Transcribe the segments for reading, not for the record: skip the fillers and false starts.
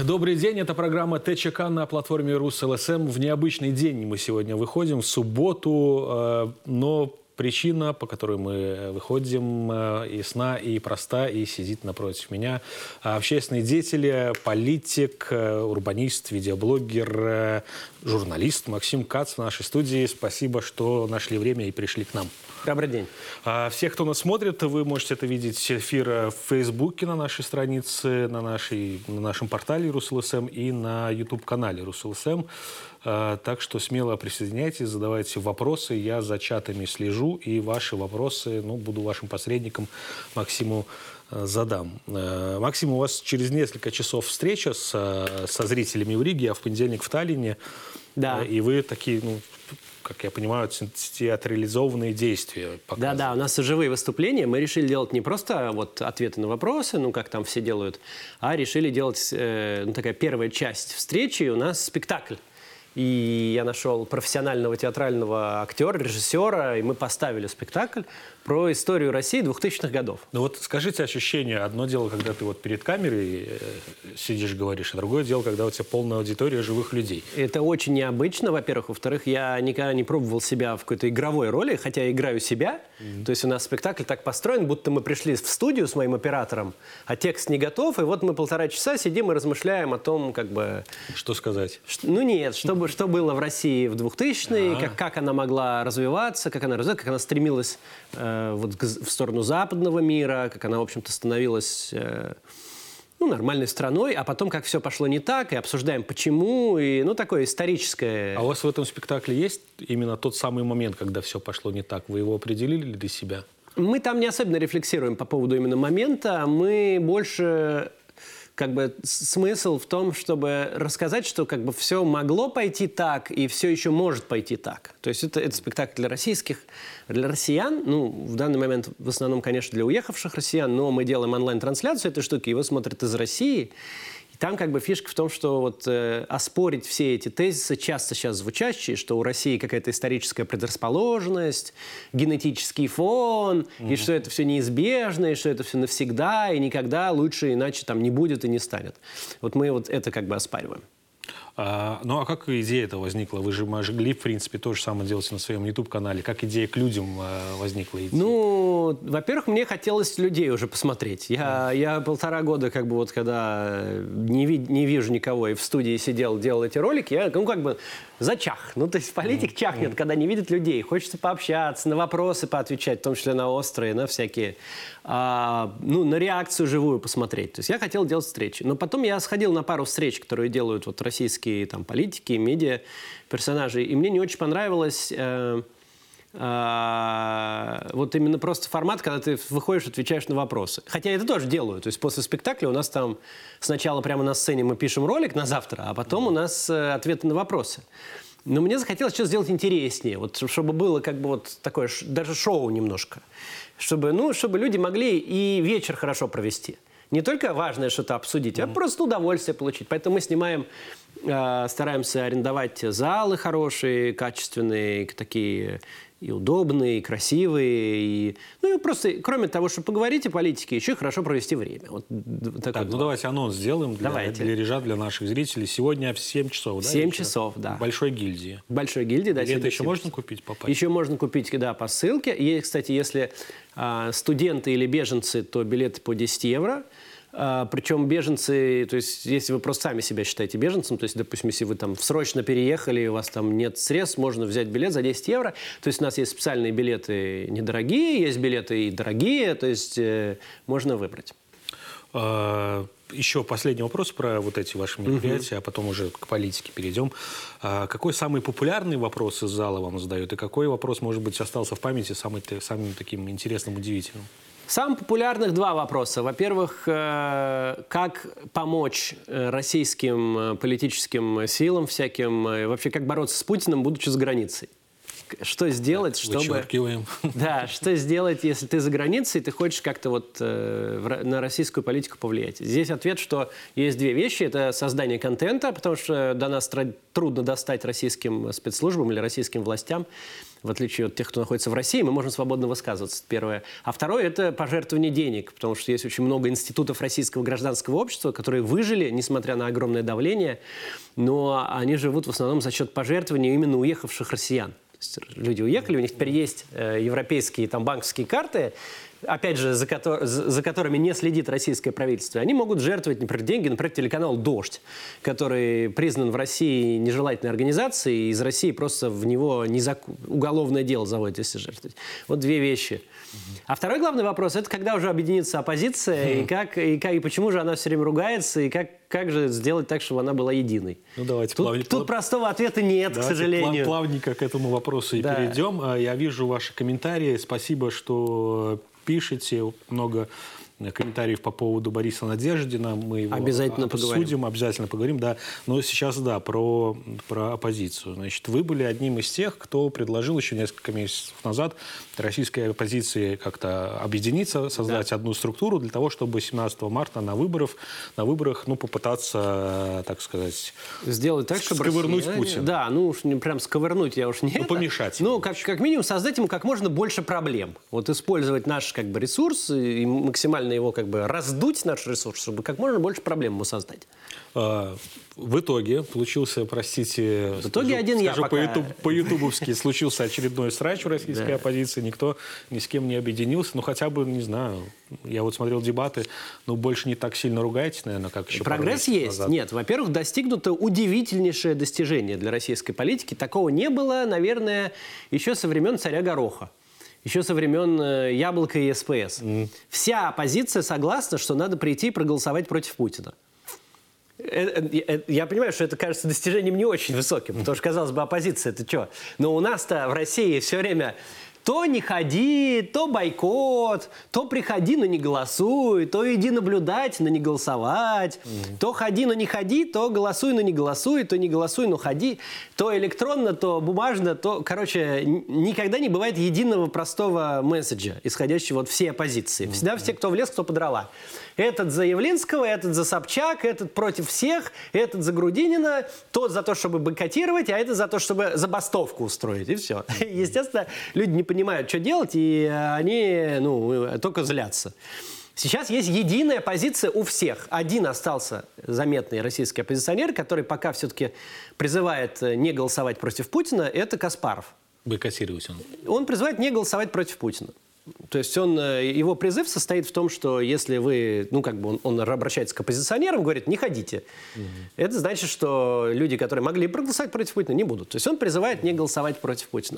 Добрый день, это программа ТЧК на платформе РусЛСМ. В необычный день мы сегодня выходим, в субботу, но причина, по которой мы выходим, ясна и проста, и сидит напротив меня общественный деятель, политик, урбанист, видеоблогер, журналист Максим Кац в нашей студии. Спасибо, что нашли время и пришли к нам. Добрый день. Всех, кто нас смотрит, вы можете это видеть эфир в Фейсбуке на нашей странице, на нашем портале РусЛСМ и на YouTube-канале РусЛСМ. Так что смело присоединяйтесь, задавайте вопросы. Я за чатами слежу, и ваши вопросы, буду вашим посредником, Максиму задам. Максим, у вас через несколько часов встреча со зрителями в Риге, а в понедельник в Таллине. Да. И вы такие, как я понимаю, театрализованные действия показывают. Да, у нас живые выступления. Мы решили делать не просто ответы на вопросы, как там все делают, а решили делать такая первая часть встречи. У нас спектакль. И я нашел профессионального театрального актера, режиссера, и мы поставили спектакль про историю России 2000-х годов. Скажите ощущение. Одно дело, когда ты перед камерой сидишь, говоришь, а другое дело, когда у тебя полная аудитория живых людей. Это очень необычно, во-первых. Во-вторых, я никогда не пробовал себя в какой-то игровой роли, хотя я играю себя. То есть у нас спектакль так построен, будто мы пришли в студию с моим оператором, а текст не готов, и мы 1,5 часа сидим и размышляем о том, Что сказать? Нет, что было в России в 2000-е, как она могла развиваться, как она стремилась в сторону западного мира, как она, в общем-то, становилась нормальной страной, а потом как все пошло не так, и обсуждаем почему, и такое историческое. А у вас в этом спектакле есть именно тот самый момент, когда все пошло не так? Вы его определили для себя? Мы там не особенно рефлексируем по поводу именно момента, мы больше... смысл в том, чтобы рассказать, что все могло пойти так, и все еще может пойти так. То есть это спектакль для россиян, в данный момент в основном, конечно, для уехавших россиян, но мы делаем онлайн-трансляцию этой штуки, его смотрят из России. И там фишка в том, что оспорить все эти тезисы, часто сейчас звучащие, что у России какая-то историческая предрасположенность, генетический фон, и что это все неизбежно, и что это все навсегда, и никогда лучше иначе не будет и не станет. Мы это оспариваем. А как идея эта возникла? Вы же могли, в принципе, то же самое делать на своем YouTube-канале. Как идея к людям возникла? Во-первых, мне хотелось людей уже посмотреть. Я 1,5 года, когда не вижу никого и в студии сидел, делал эти ролики, я зачах. То есть политик чахнет, когда не видит людей. Хочется пообщаться, на вопросы поотвечать, в том числе на острые, на всякие. На реакцию живую посмотреть. То есть я хотел делать встречи. Но потом я сходил на пару встреч, которые делают российские политики, медиа, персонажи. И мне не очень понравилось именно просто формат, когда ты выходишь, отвечаешь на вопросы. Хотя я это тоже делаю. То есть после спектакля у нас там сначала прямо на сцене мы пишем ролик на завтра, а потом у нас ответы на вопросы. Но мне захотелось что-то сделать интереснее, чтобы было такое даже шоу немножко. Чтобы люди могли и вечер хорошо провести. Не только важное что-то обсудить, а просто удовольствие получить. Поэтому мы снимаем, стараемся арендовать залы хорошие, качественные, такие и удобные, и красивые. И просто, кроме того, чтобы поговорить о политике, еще и хорошо провести время. Давайте анонс сделаем для наших зрителей. Сегодня в 7 часов, да? 7 часов, да. В Большой гильдии. В Большой гильдии, да. Это еще можно купить, попасть? Еще можно купить, по ссылке. И, кстати, если студенты или беженцы, то билеты по 10 евро. Причем беженцы, то есть если вы просто сами себя считаете беженцем, то есть, допустим, если вы срочно переехали, у вас нет средств, можно взять билет за 10 евро. То есть у нас есть специальные билеты недорогие, есть билеты и дорогие, то есть можно выбрать. Еще последний вопрос про эти ваши мероприятия, а потом уже к политике перейдем. Какой самый популярный вопрос из зала вам задают, и какой вопрос, может быть, остался в памяти самым таким интересным, удивительным? Самых популярных 2 вопроса. Во-первых, как помочь российским политическим силам всяким, вообще как бороться с Путиным, будучи за границей. что сделать, чтобы... Вычеркиваем. Да, что сделать, если ты за границей, и ты хочешь как-то вот на российскую политику повлиять. Здесь ответ, что есть две вещи. Это создание контента, потому что до нас трудно достать российским спецслужбам или российским властям. В отличие от тех, кто находится в России, мы можем свободно высказываться, первое. А второе – это пожертвование денег, потому что есть очень много институтов российского гражданского общества, которые выжили, несмотря на огромное давление, но они живут в основном за счет пожертвований именно уехавших россиян. То есть люди уехали, у них теперь есть европейские там, банковские карты, опять же, за которыми не следит российское правительство. Они могут жертвовать, например, деньги, например, телеканал «Дождь», который признан в России нежелательной организацией, и из России просто в него уголовное дело заводят, если жертвовать. Вот две вещи. А второй главный вопрос – это когда уже объединится оппозиция, и почему же она все время ругается, и как же сделать так, чтобы она была единой. Ну, давайте тут простого ответа нет, к сожалению. Плавненько к этому вопросу и перейдем. Я вижу ваши комментарии. Спасибо, что пишете. Много комментариев по поводу Бориса Надеждина. Мы его обязательно обсудим, обязательно поговорим. Да. Но сейчас, про оппозицию. Значит, вы были одним из тех, кто предложил еще несколько месяцев назад российской оппозиции как-то объединиться, создать одну структуру для того, чтобы 17 марта на выборах попытаться, так сказать, сделать так, чтобы сковырнуть Путина. Да, уж не прям сковырнуть, я уж не это. Помешать. Как минимум создать ему как можно больше проблем. Вот использовать наш ресурс и максимально его раздуть, наш ресурс, чтобы как можно больше проблем ему создать. В итоге получился, простите, по-ютубовски случился очередной срач в российской оппозиции. Никто ни с кем не объединился. Хотя бы, не знаю, я вот смотрел дебаты, больше не так сильно ругаетесь, наверное, как еще прогресс есть. Назад. Нет, во-первых, достигнуто удивительнейшее достижение для российской политики. Такого не было, наверное, еще со времен царя Гороха. Еще со времен Яблока и СПС. Вся оппозиция согласна, что надо прийти и проголосовать против Путина. Я понимаю, что это кажется достижением не очень высоким, потому что, казалось бы, оппозиция – это что? Но у нас-то в России все время то не ходи, то бойкот, то приходи, но не голосуй, то иди наблюдать, но не голосовать, то ходи, но не ходи, то голосуй, но не голосуй, то не голосуй, но ходи, то электронно, то бумажно, то, никогда не бывает единого простого месседжа, исходящего от всей оппозиции. Всегда все, кто в лес, кто по дрова. Этот за Явлинского, этот за Собчак, этот против всех, этот за Грудинина, тот за то, чтобы бойкотировать, а этот за то, чтобы забастовку устроить, и все. Естественно, люди не понимают, что делать, и они только злятся. Сейчас есть единая позиция у всех. Один остался заметный российский оппозиционер, который пока все-таки призывает не голосовать против Путина, это Каспаров. Бойкотировать он. Он призывает не голосовать против Путина. То есть его призыв состоит в том, что если вы, он обращается к оппозиционерам, говорит, не ходите. Это значит, что люди, которые могли проголосовать против Путина, не будут. То есть он призывает не голосовать против Путина.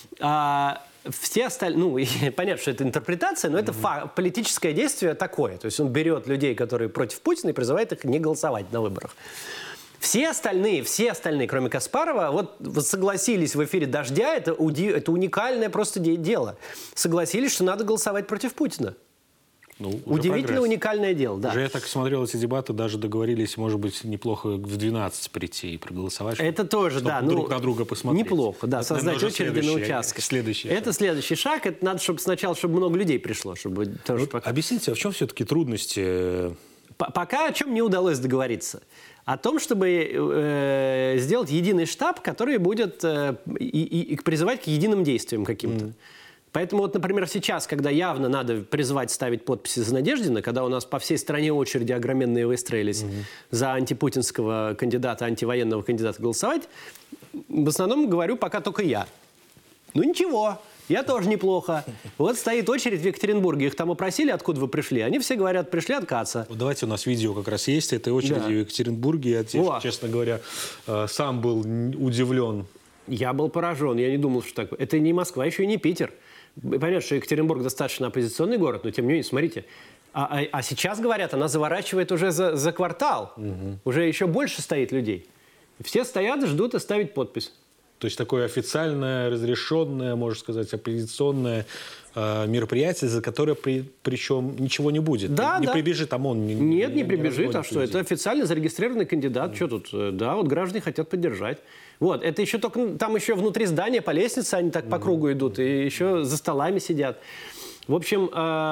Все остальные, понятно, что это интерпретация, но это политическое действие такое. То есть он берет людей, которые против Путина, и призывает их не голосовать на выборах. Все остальные, кроме Каспарова, согласились в эфире «Дождя», это уникальное просто дело. Согласились, что надо голосовать против Путина. Удивительно уникальное дело, да. Уже я так смотрел эти дебаты, даже договорились, может быть, неплохо в 12 прийти и проголосовать. Это тоже, да. Друг на друга посмотреть. Неплохо, да, создать очереди на участках. Это следующий шаг. Это надо, чтобы много людей пришло. Объясните, а в чем все-таки трудности? Пока о чем не удалось договориться. О том, чтобы сделать единый штаб, который будет призывать к единым действиям каким-то. Поэтому, например, сейчас, когда явно надо призывать ставить подписи за Надеждина, когда у нас по всей стране очереди огроменные выстроились за антипутинского кандидата, антивоенного кандидата голосовать, в основном говорю пока только я. Ничего. Я тоже неплохо. Вот стоит очередь в Екатеринбурге. Их там опросили, откуда вы пришли. Они все говорят, пришли от Каца. Давайте, у нас видео как раз есть этой очереди в Екатеринбурге. Я, честно говоря, сам был удивлен. Я был поражен. Я не думал, что так. Это не Москва, еще и не Питер. Понятно, что Екатеринбург достаточно оппозиционный город, но тем не менее, смотрите. А сейчас, говорят, она заворачивает уже за квартал. Уже еще больше стоит людей. Все стоят, ждут оставить подпись. То есть такое официальное, разрешенное, можно сказать, оппозиционное мероприятие, за которое причем ничего не будет. Да, не да. прибежит ОМОН. Нет, не прибежит. А что? людей. Это официально зарегистрированный кандидат. Что тут? Да, вот граждане хотят поддержать. Вот, это еще только... Там еще внутри здания по лестнице они так по кругу идут. И еще за столами сидят. В общем,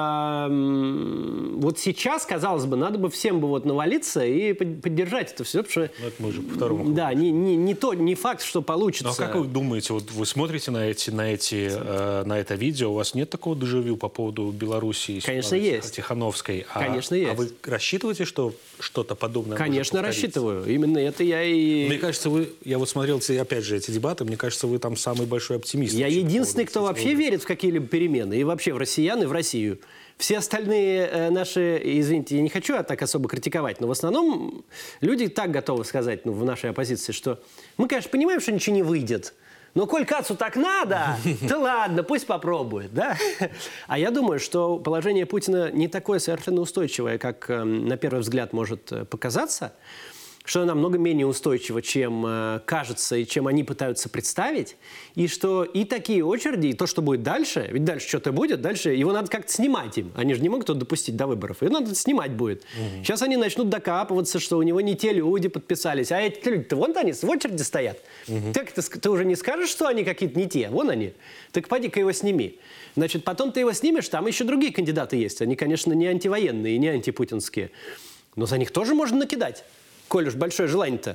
вот сейчас, казалось бы, надо бы всем бы вот навалиться и поддержать это все, потому что... Ну, это мы уже по второму кругу. Да, не факт, что получится. Ну, а как вы думаете, вот вы смотрите на это видео, у вас нет такого дежавю по поводу Белоруссии? Конечно, есть. Тихановской? Конечно, есть. А вы рассчитываете, что что-то подобное Конечно, может повториться? рассчитываю. Именно это я и... Мне кажется, я вот смотрел, опять же, эти дебаты, мне кажется, вы там самый большой оптимист. Я единственный, кто вообще верит. верит в какие-либо перемены, и вообще в россиян, и в Россию. Все остальные наши, извините, я не хочу так особо критиковать, но в основном люди так готовы сказать, в нашей оппозиции, что мы, конечно, понимаем, что ничего не выйдет, но коль Кацу так надо, то ладно, пусть попробует, да? А я думаю, что положение Путина не такое совершенно устойчивое, как на первый взгляд может показаться, что она намного менее устойчива, чем кажется и чем они пытаются представить, и что и такие очереди, и то, что будет дальше, ведь дальше что-то будет, дальше его надо как-то снимать им. Они же не могут его допустить до выборов, его надо снимать будет. Сейчас они начнут докапываться, что у него не те люди подписались, а эти люди-то вон они в очереди стоят. Так ты уже не скажешь, что они какие-то не те, вон они. Так поди-ка его сними. Значит, потом ты его снимешь, там еще другие кандидаты есть. Они, конечно, не антивоенные, не антипутинские, но за них тоже можно накидать. Коль уж большое желание-то.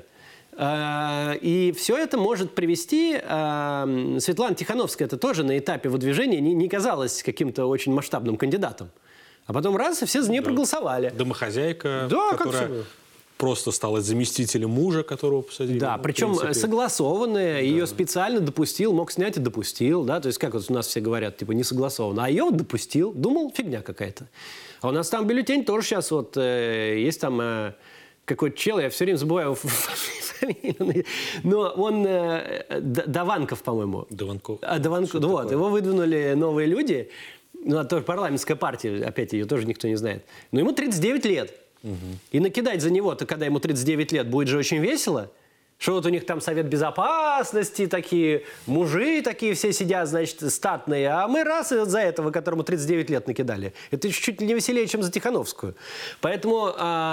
И все это может привести... Светлана Тихановская это тоже на этапе выдвижения не казалась каким-то очень масштабным кандидатом. А потом раз, и все за нее проголосовали. Домохозяйка, Да, которая просто стала заместителем мужа, которого посадили. Да, причем согласованная, ее специально допустил, мог снять и допустил. Да? То есть как вот у нас все говорят, типа не согласованно. А ее вот допустил, думал, фигня какая-то. А у нас там бюллетень тоже сейчас вот есть там... какой-то чел, я все время забываю фамилию, но он Даванков, по-моему. Даванков. Даванков, вот, его выдвинули новые люди, ну, это тоже парламентская партия, опять ее тоже никто не знает, но ему 39 лет. И накидать за него-то, когда ему 39 лет, будет же очень весело. Что вот у них там Совет Безопасности, такие мужи такие все сидят, значит, статные, а мы раз и вот за этого, которому 39 лет накидали. Это чуть ли не веселее, чем за Тихановскую. Поэтому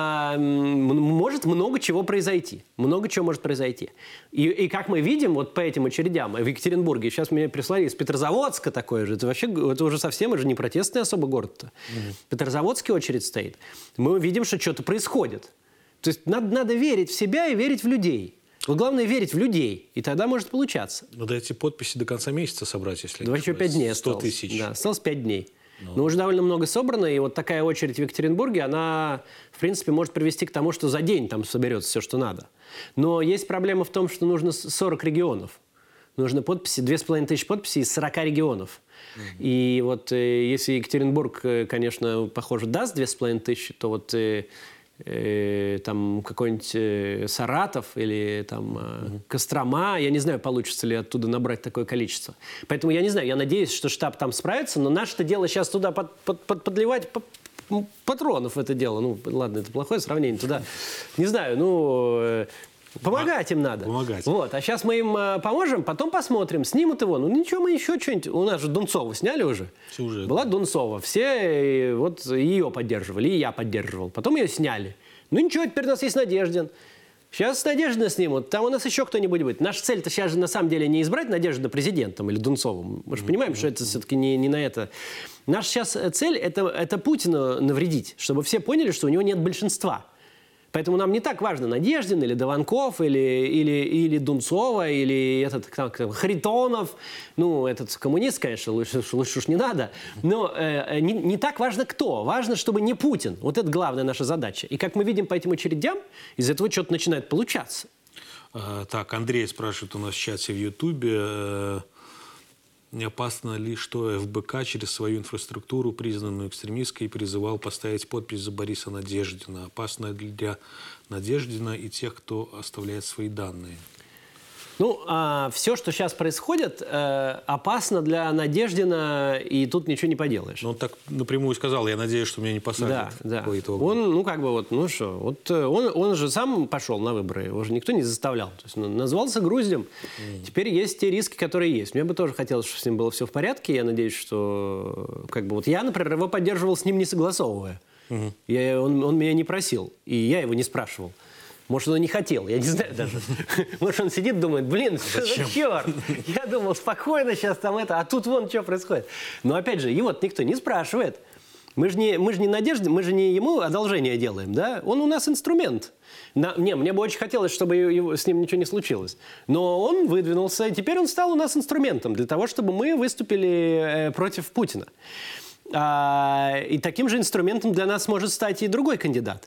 может много чего произойти. Много чего может произойти. И как мы видим вот по этим очередям в Екатеринбурге, сейчас меня прислали из Петрозаводска такое же, это вообще это уже совсем, это же не протестный особо город-то. В Петрозаводске очередь стоит. Мы видим, что что-то происходит. То есть надо верить в себя и верить в людей. Вот главное верить в людей, и тогда может получаться. Надо эти подписи до конца месяца собрать, если да, еще 5 дней 100 осталось. тысяч. Да, осталось 5 дней. Но уже довольно много собрано, и вот такая очередь в Екатеринбурге, она, в принципе, может привести к тому, что за день там соберется все, что надо. Но есть проблема в том, что нужно 40 регионов. Нужно подписи, 2500 подписей из 40 регионов. И вот если Екатеринбург, конечно, похоже, даст 2500, то вот... там какой-нибудь Саратов или там Кострома, я не знаю, получится ли оттуда набрать такое количество. Поэтому я не знаю, я надеюсь, что штаб там справится, но наше-то дело сейчас туда подливать патронов в это дело. Ну, ладно, это плохое сравнение, туда, не знаю, помогать им надо. Помогать. Вот. А сейчас мы им поможем, потом посмотрим, снимут его. Ну ничего, мы еще что-нибудь... У нас же Дунцову сняли уже. Сюжет. Была Дунцова. Все вот ее поддерживали, и я поддерживал. Потом ее сняли. Ну ничего, теперь у нас есть Надеждин. Сейчас Надеждина снимут, там у нас еще кто-нибудь будет. Наша цель-то сейчас же на самом деле не избрать Надеждина президентом или Дунцовым. Мы же понимаем, что это все-таки не на это. Наша сейчас цель это Путину навредить, чтобы все поняли, что у него нет большинства. Поэтому нам не так важно, Надеждин или Даванков, или Дунцова, или этот Харитонов. Ну, этот коммунист, конечно, лучше уж не надо. Но не так важно кто. Важно, чтобы не Путин. Вот это главная наша задача. И как мы видим по этим очередям, из этого что-то начинает получаться. Так, Андрей спрашивает у нас в чате в Ютубе. Не опасно ли, что ФБК через свою инфраструктуру, признанную экстремистской, призывал поставить подпись за Бориса Надеждина? Опасно ли для Надеждина и тех, кто оставляет свои данные? Ну, все, что сейчас происходит, опасно для Надеждина, и тут ничего не поделаешь. Ну, он так напрямую сказал, я надеюсь, что меня не посадят. Да. По итогу. Он, он же сам пошел на выборы, его же никто не заставлял. То есть, назвался груздем. Теперь есть те риски, которые есть. Мне бы тоже хотелось, чтобы с ним было все в порядке. Я надеюсь, что я, например, его поддерживал с ним не согласовывая. Он меня не просил, и я его не спрашивал. Может, он не хотел, я не знаю даже. Может, он сидит, думает, блин, что за черт? Я думал, спокойно сейчас там а тут вон что происходит. Но опять же, его-то никто не спрашивает. Мы же не Надежда, мы же не ему одолжение делаем, да? Он у нас инструмент. Мне бы очень хотелось, чтобы с ним ничего не случилось. Но он выдвинулся, и теперь он стал у нас инструментом для того, чтобы мы выступили против Путина. И таким же инструментом для нас может стать и другой кандидат.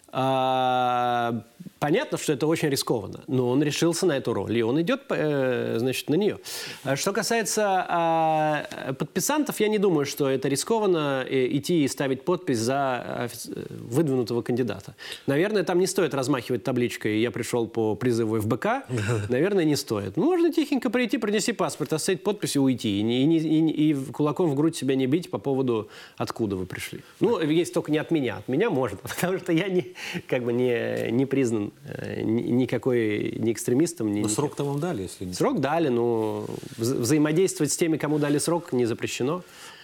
Понятно, что это очень рискованно, но он решился на эту роль, и он идет, значит, на нее. Что касается подписантов, я не думаю, что это рискованно идти и ставить подпись за выдвинутого кандидата. Наверное, там не стоит размахивать табличкой «Я пришел по призыву ФБК». Наверное, не стоит. Можно тихенько прийти, принести паспорт, оставить подпись и уйти. И кулаком в грудь себя не бить по поводу, откуда вы пришли. Ну, есть только не от меня. От меня можно, потому что я не признан никакой ни экстремистом. Но срок-то вам дали, если не... Срок дали, но взаимодействовать с теми, кому дали срок, не запрещено.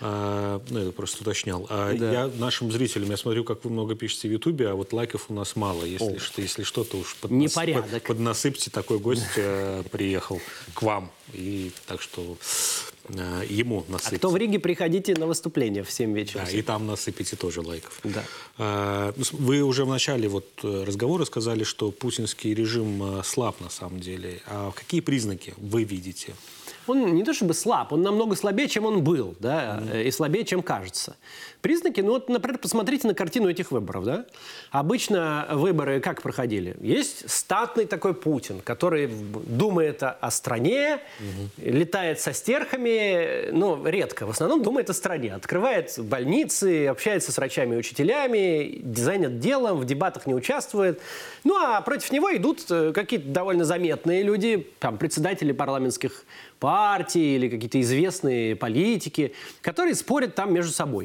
Я просто уточнял. Да. Я нашим зрителям, я смотрю, как вы много пишете в Ютубе, а вот лайков у нас мало. Если что-то уж поднасыпьте, такой гость приехал к вам. И так что ему насыпьте. А кто в Риге, приходите на выступление в 7 вечера. Да, и там насыпите тоже лайков. Да. Вы уже в начале разговора сказали, что путинский режим слаб на самом деле. А какие признаки вы видите? Он не то чтобы слаб, он намного слабее, чем он был, да, и слабее, чем кажется. Признаки, например, посмотрите на картину этих выборов, да. Обычно выборы как проходили? Есть статный такой Путин, который думает о стране, летает со стерхами, редко, в основном думает о стране. Открывает больницы, общается с врачами и учителями, занят делом, в дебатах не участвует. А против него идут какие-то довольно заметные люди, там, председатели парламентских партий или какие-то известные политики, которые спорят там между собой.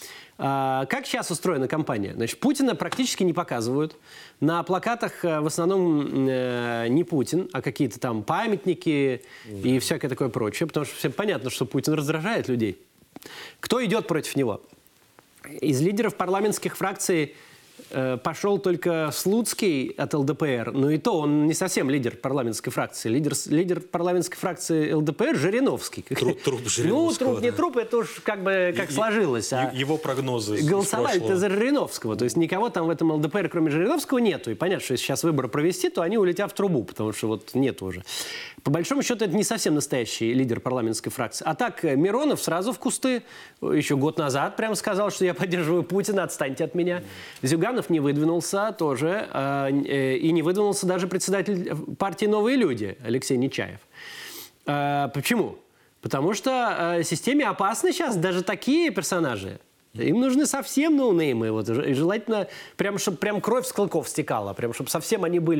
Как сейчас устроена кампания? Значит, Путина практически не показывают. На плакатах в основном не Путин, а какие-то там памятники и всякое такое прочее, потому что всем понятно, что Путин раздражает людей. Кто идет против него? Из лидеров парламентских фракций пошел только Слуцкий от ЛДПР, но и то он не совсем лидер парламентской фракции. Лидер парламентской фракции ЛДПР Жириновский. Труп Жириновского. Труп не труп, это уж как сложилось. Его прогнозы. Голосовали-то за Жириновского. То есть никого там в этом ЛДПР, кроме Жириновского, нету. И понятно, что если сейчас выборы провести, то они улетят в трубу, потому что нет уже. По большому счету, это не совсем настоящий лидер парламентской фракции. А так, Миронов сразу в кусты. Еще год назад прямо сказал, что я поддерживаю Путина, отстаньте от меня. Зюганов не выдвинулся тоже. И не выдвинулся даже председатель партии «Новые люди» Алексей Нечаев. Почему? Потому что системе опасны сейчас даже такие персонажи. Им нужны совсем ноунеймы. И желательно, чтобы прям кровь с клыков стекала. Чтобы совсем они были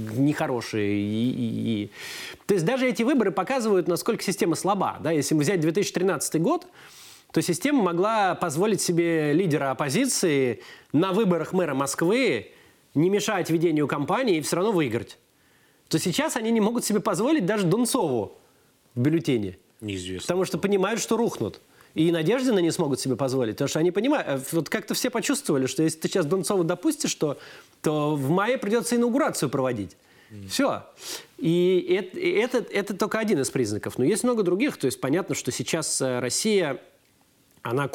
нехорошие. То есть даже эти выборы показывают, насколько система слаба. Да? Если взять 2013 год, то система могла позволить себе лидера оппозиции на выборах мэра Москвы не мешать ведению кампании и все равно выиграть. То сейчас они не могут себе позволить даже Дунцову в бюллетене. Неизвестно. Потому что понимают, что рухнут. И Надеждина не смогут себе позволить, потому что они понимают, как-то все почувствовали, что если ты сейчас Дунцову допустишь, то в мае придется инаугурацию проводить. Все. И это только один из признаков. Но есть много других. То есть понятно, что сейчас Россия, она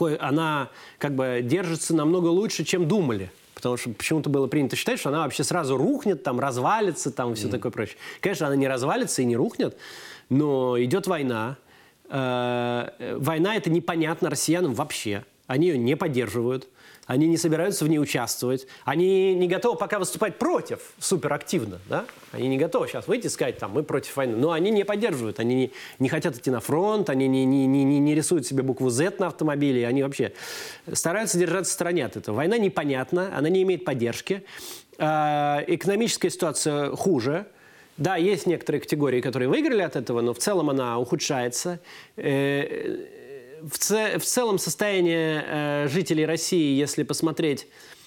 держится намного лучше, чем думали. Потому что почему-то было принято считать, что она вообще сразу рухнет, развалится, все такое прочее. Конечно, она не развалится и не рухнет, но идет война. Война – это непонятно россиянам вообще. Они ее не поддерживают, они не собираются в ней участвовать, они не готовы пока выступать против суперактивно. Да? Они не готовы сейчас выйти и сказать, мы против войны. Но они не поддерживают, они не хотят идти на фронт, они не рисуют себе букву Z на автомобиле, они вообще стараются держаться в стороне от этого. Война непонятна, она не имеет поддержки, экономическая ситуация хуже. Да, есть некоторые категории, которые выиграли от этого, но в целом она ухудшается. В целом состояние жителей России, если посмотреть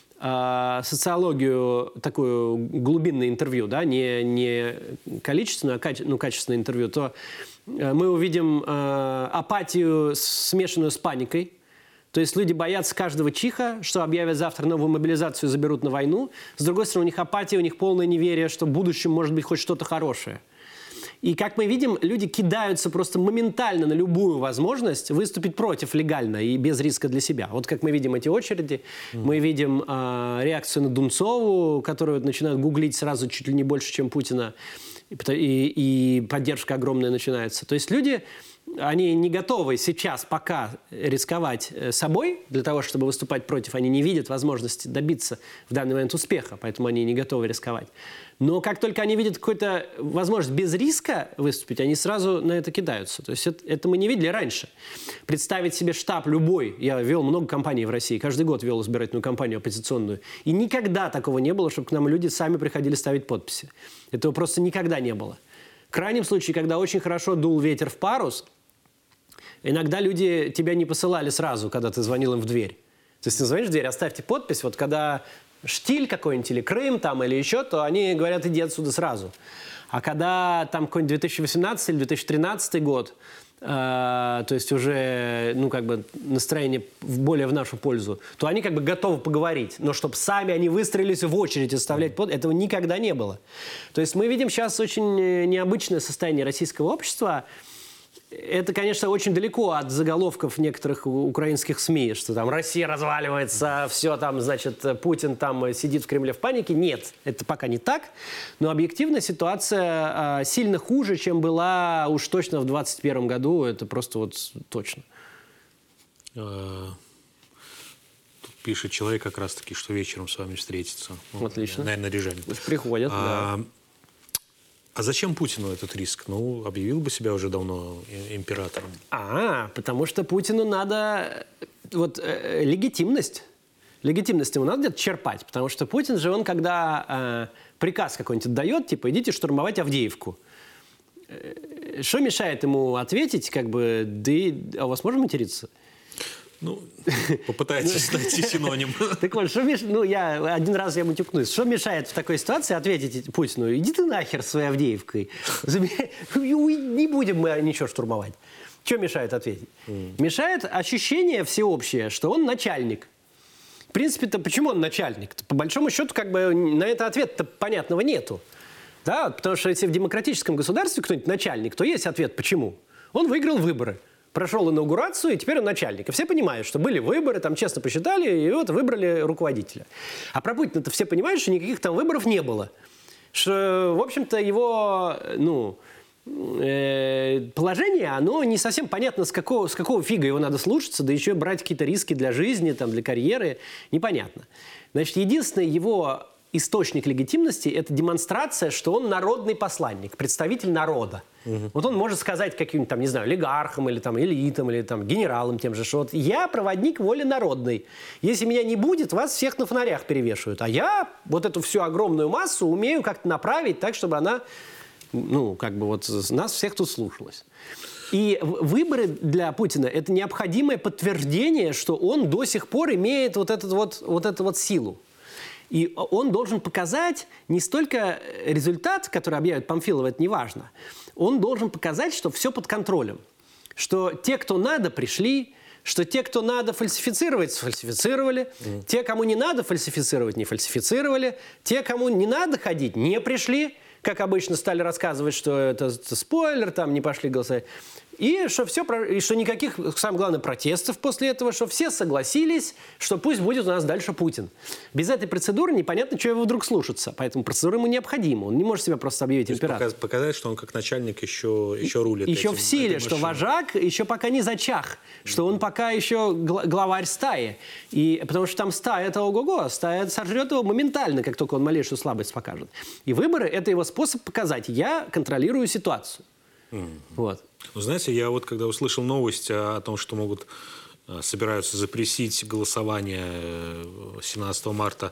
социологию, такое глубинное интервью, да, не количественное, а качественное интервью, то мы увидим апатию, смешанную с паникой. То есть люди боятся каждого чиха, что объявят завтра новую мобилизацию, заберут на войну. С другой стороны, у них апатия, у них полное неверие, что в будущем может быть хоть что-то хорошее. И, как мы видим, люди кидаются просто моментально на любую возможность выступить против легально и без риска для себя. Вот как мы видим эти очереди, мы видим реакцию на Дунцову, которую начинают гуглить сразу чуть ли не больше, чем Путина, и поддержка огромная начинается. То есть люди, они не готовы сейчас пока рисковать собой для того, чтобы выступать против. Они не видят возможности добиться в данный момент успеха, поэтому они не готовы рисковать. Но как только они видят какую-то возможность без риска выступить, они сразу на это кидаются. То есть это мы не видели раньше. Представить себе штаб любой. Я вел много кампаний в России. Каждый год вел избирательную кампанию оппозиционную. И никогда такого не было, чтобы к нам люди сами приходили ставить подписи. Этого просто никогда не было. В крайнем случае, когда очень хорошо дул ветер в парус, иногда люди тебя не посылали сразу, когда ты звонил им в дверь. То есть ты звонишь в дверь, оставьте подпись. Вот когда штиль какой-нибудь или Крым там или еще, то они говорят, иди отсюда сразу. А когда там какой-нибудь 2018 или 2013 год, то есть уже, настроение более в нашу пользу, то они как бы готовы поговорить. Но чтобы сами они выстроились в очередь и составлять подпись, этого никогда не было. То есть мы видим сейчас очень необычное состояние российского общества. Это, конечно, очень далеко от заголовков некоторых украинских СМИ, что там Россия разваливается, все там, значит, Путин там сидит в Кремле в панике. Нет, это пока не так. Но объективно ситуация сильно хуже, чем была уж точно в 2021 году. Это просто вот точно. Тут пишет человек как раз-таки, что вечером с вами встретится. Отлично. Наверное, Рижане. Приходят, да. А зачем Путину этот риск? Объявил бы себя уже давно императором. Потому что Путину надо легитимность. Легитимность ему надо где-то черпать. Потому что Путин же, он когда приказ какой-нибудь отдает, типа, идите штурмовать Авдеевку. Что мешает ему ответить, а у вас можно материться? Попытайтесь найти синоним. Так вот, я один раз матюкнусь. Что мешает в такой ситуации ответить Путину? Иди ты нахер своей Авдеевкой. Не будем мы ничего штурмовать. Что мешает ответить? Мешает ощущение всеобщее, что он начальник. В принципе-то, почему он начальник? По большому счету, на это ответа понятного нету. Да? Потому что если в демократическом государстве кто-нибудь начальник, то есть ответ почему. Он выиграл выборы. Прошел инаугурацию, и теперь он начальник. И все понимают, что были выборы, там честно посчитали, и вот выбрали руководителя. А про Путина-то все понимают, что никаких там выборов не было. Что, в общем-то, его положение, оно не совсем понятно, с какого фига его надо слушаться, да еще брать какие-то риски для жизни, для карьеры, непонятно. Значит, единственный его источник легитимности – это демонстрация, что он народный посланник, представитель народа. Вот он может сказать каким-нибудь, не знаю, олигархам или элитам, или генералам тем же, что вот я проводник воли народной. Если меня не будет, вас всех на фонарях перевешивают. А я вот эту всю огромную массу умею как-то направить так, чтобы она, нас всех тут слушалась. И выборы для Путина – это необходимое подтверждение, что он до сих пор имеет вот эту силу. И он должен показать не столько результат, который объявит Памфилова, это не важно. Он должен показать, что все под контролем. Что те, кто надо, пришли, что те, кто надо фальсифицировать, сфальсифицировали, те, кому не надо фальсифицировать, не фальсифицировали, те, кому не надо ходить, не пришли, как обычно стали рассказывать, что это спойлер, не пошли голосовать. И что никаких, самое главное, протестов после этого, что все согласились, что пусть будет у нас дальше Путин. Без этой процедуры непонятно, что его вдруг слушаться. Поэтому процедура ему необходима. Он не может себя просто объявить императором. Показать, что он как начальник еще рулит. Еще в силе, что вожак еще пока не зачах, что он пока еще главарь стаи. Потому что там стая – это ого-го. Стая сожрет его моментально, как только он малейшую слабость покажет. И выборы – это его способ показать. Я контролирую ситуацию. Вот. Знаете, я когда услышал новость о том, что собираются запрещить голосование 17 марта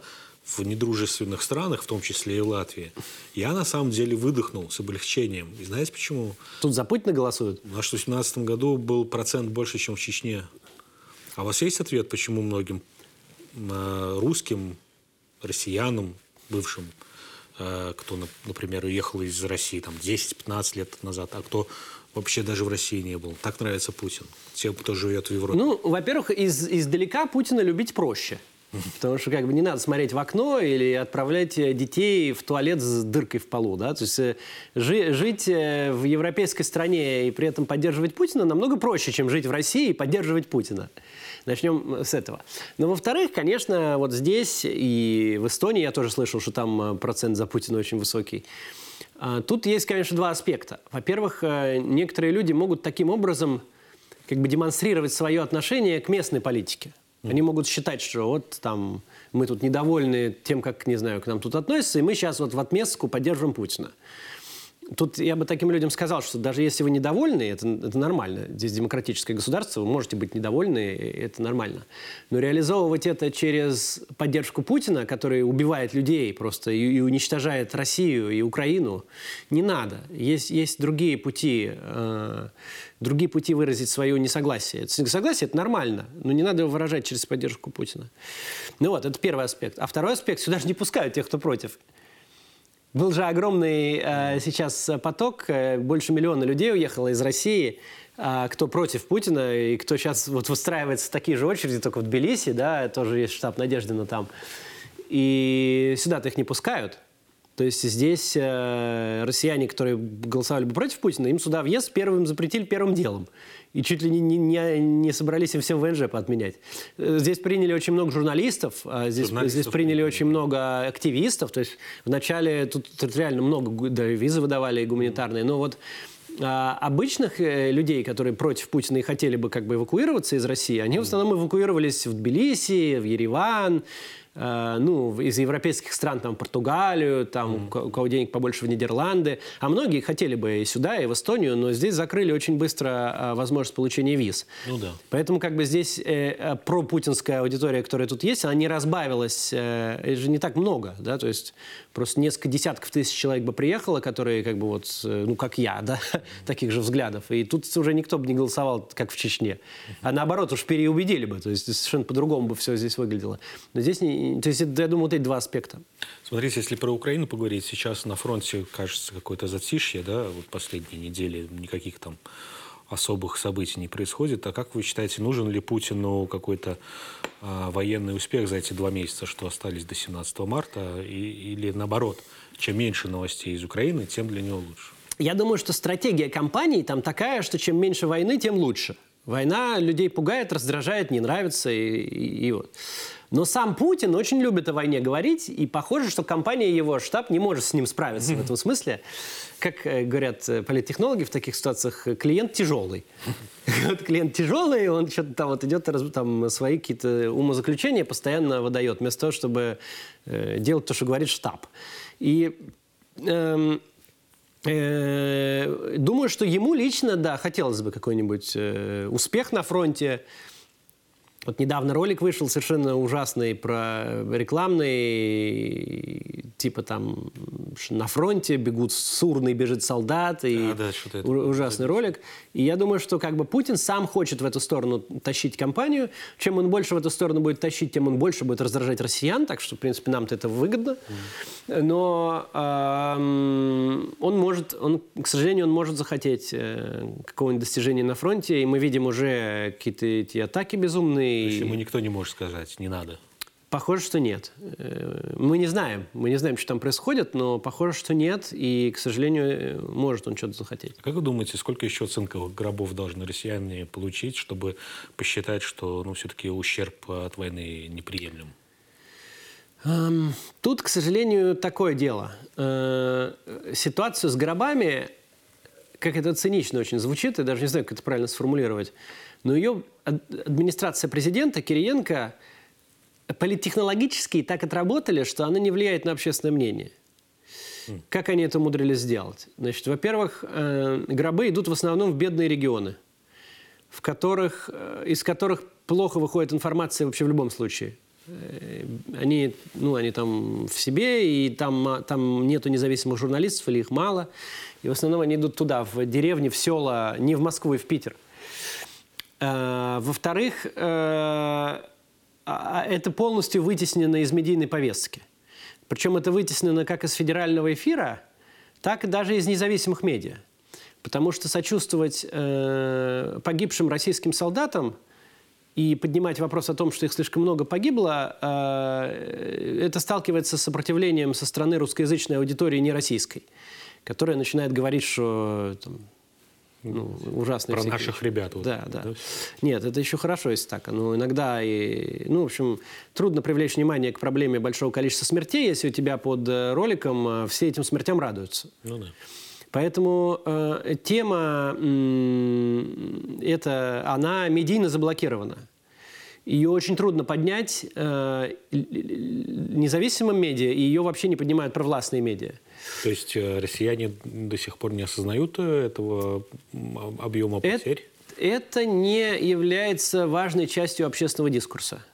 в недружественных странах, в том числе и в Латвии, я на самом деле выдохнул с облегчением. И знаете почему? Тут за Путина голосуют? У нас в 2018 году был процент больше, чем в Чечне. А у вас есть ответ, почему многим русским, россиянам, бывшим, кто, например, уехал из России там, 10-15 лет назад, а кто вообще даже в России не был, так нравится Путин? Тем, кто живет в Европе. Ну, во-первых, издалека Путина любить проще. Потому что как бы не надо смотреть в окно или отправлять детей в туалет с дыркой в полу. Да? То есть жить в европейской стране и при этом поддерживать Путина намного проще, чем жить в России и поддерживать Путина. Начнем с этого. Но, во-вторых, конечно, вот здесь и в Эстонии я тоже слышал, что там процент за Путина очень высокий. Тут есть, конечно, два аспекта. Во-первых, некоторые люди могут таким образом как бы демонстрировать свое отношение к местной политике. Они могут считать, что вот там мы тут недовольны тем, как, не знаю, к нам тут относятся, и мы сейчас вот в отместку поддерживаем Путина. Тут я бы таким людям сказал, что даже если вы недовольны, это нормально. Здесь демократическое государство, вы можете быть недовольны, это нормально. Но реализовывать это через поддержку Путина, который убивает людей просто и уничтожает Россию и Украину, не надо. Есть другие пути выразить свое несогласие. Несогласие – это нормально, но не надо его выражать через поддержку Путина. Ну вот, это первый аспект. А второй аспект – сюда же не пускают тех, кто против. Был же огромный сейчас поток, больше миллиона людей уехало из России, кто против Путина, и кто сейчас вот выстраивается в такие же очереди, только в Тбилиси, да, тоже есть штаб Надеждина там. И сюда-то их не пускают. То есть здесь россияне, которые голосовали бы против Путина, им сюда въезд первым запретили первым делом. И чуть ли не собрались им все ВНЖ поотменять. Здесь приняли очень много журналистов, здесь приняли очень много активистов. То есть вначале тут реально много визы выдавали гуманитарные. Но вот обычных людей, которые против Путина и хотели бы как бы эвакуироваться из России, они в основном эвакуировались в Тбилиси, в Ереван, из европейских стран, там, Португалию, там, у кого денег побольше, в Нидерланды. А многие хотели бы и сюда, и в Эстонию, но здесь закрыли очень быстро возможность получения виз. Ну да. Поэтому как бы здесь пропутинская аудитория, которая тут есть, она не разбавилась, это же не так много, да, то есть просто несколько десятков тысяч человек бы приехало, которые как бы вот, как я, да, таких же взглядов. И тут уже никто бы не голосовал, как в Чечне. А наоборот, уж переубедили бы, то есть совершенно по-другому бы все здесь выглядело. Но здесь то есть, я думаю, вот эти два аспекта. Смотрите, если про Украину поговорить, сейчас на фронте, кажется, какое-то затишье, да, вот последние недели никаких там особых событий не происходит. А как вы считаете, нужен ли Путину какой-то военный успех за эти 2 месяца, что остались до 17 марта, или наоборот, чем меньше новостей из Украины, тем для него лучше? Я думаю, что стратегия кампании там такая, что чем меньше войны, тем лучше. Война людей пугает, раздражает, не нравится и вот. Но сам Путин очень любит о войне говорить, и похоже, что компания его, штаб, не может с ним справиться в этом смысле. Как говорят политтехнологи в таких ситуациях, клиент тяжелый. Вот клиент тяжелый, он что-то там вот идет, там свои какие-то умозаключения постоянно выдает, вместо того, чтобы делать то, что говорит штаб. И думаю, что ему лично, да, хотелось бы какой-нибудь успех на фронте. Вот недавно ролик вышел совершенно ужасный, рекламный, типа там на фронте бегут сурный, бежит солдат, и ужасный ролик. И я думаю, что как бы Путин сам хочет в эту сторону тащить кампанию. Чем он больше в эту сторону будет тащить, тем он больше будет раздражать россиян, так что, в принципе, нам-то это выгодно. Но к сожалению, он может захотеть какого-нибудь достижения на фронте, и мы видим уже какие-то эти атаки безумные. То есть ему никто не может сказать, не надо? Похоже, что нет. Мы не знаем, что там происходит, но похоже, что нет, и, к сожалению, может он что-то захотеть. Как вы думаете, сколько еще цинковых гробов должны россияне получить, чтобы посчитать, что все-таки ущерб от войны неприемлем? Тут, к сожалению, такое дело. Ситуацию с гробами, как это цинично очень звучит, я даже не знаю, как это правильно сформулировать, но ее администрация президента Кириенко политтехнологически так отработали, что она не влияет на общественное мнение. Как они это умудрились сделать? Значит, во-первых, гробы идут в основном в бедные регионы, из которых плохо выходит информация вообще в любом случае. Они там в себе, и там нету независимых журналистов, или их мало. И в основном они идут туда, в деревни, в села, не в Москву и в Питер. Во-вторых, это полностью вытеснено из медийной повестки. Причем это вытеснено как из федерального эфира, так и даже из независимых медиа. Потому что сочувствовать погибшим российским солдатам и поднимать вопрос о том, что их слишком много погибло, это сталкивается с сопротивлением со стороны русскоязычной аудитории нероссийской, которая начинает говорить, что ужасные про наших вещи. Ребят. Вот. Да. Нет, это еще хорошо, если так. Иногда, в общем, трудно привлечь внимание к проблеме большого количества смертей, если у тебя под роликом все этим смертям радуются. Ну да. Поэтому тема она медийно заблокирована. Ее очень трудно поднять независимым медиа, и ее вообще не поднимают провластные медиа. То есть россияне до сих пор не осознают этого объема потерь? Это не является важной частью общественного дискурса.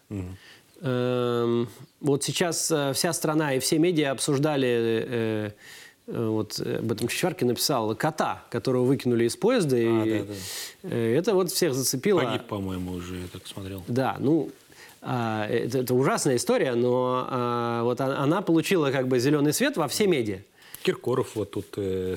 Вот сейчас вся страна и все медиа обсуждали... Вот об этом Чичваркин написал, кота, которого выкинули из поезда. Это вот всех зацепило. Погиб, по-моему, уже, я так смотрел. Да, это ужасная история, но вот она получила как бы зеленый свет во все медиа. Киркоров вот тут